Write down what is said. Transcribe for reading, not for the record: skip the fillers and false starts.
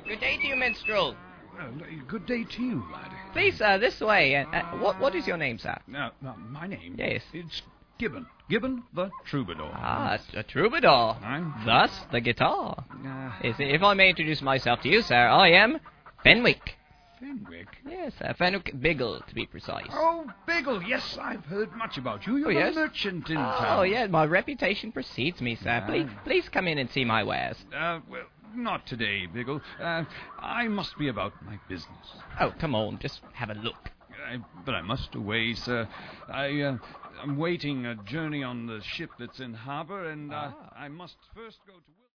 Good day to you, minstrel. Well, good day to you, lad. Please, sir, this way. What is your name, sir? My name? Yes. It's Gibbon. Gibbon the Troubadour. Ah, a troubadour. Thus, the guitar. If I may introduce myself to you, sir, I am Fenwick. Fenwick? Yes, Fenwick Biggle, to be precise. Oh, Biggle, yes, I've heard much about you. You're a merchant in town. Oh, yes, my reputation precedes me, sir. Please come in and see my wares. Well, not today, Biggle. I must be about my business. Oh, come on, just have a look. But I must away, sir. I'm waiting a journey on the ship that's in harbour, and I must first go to...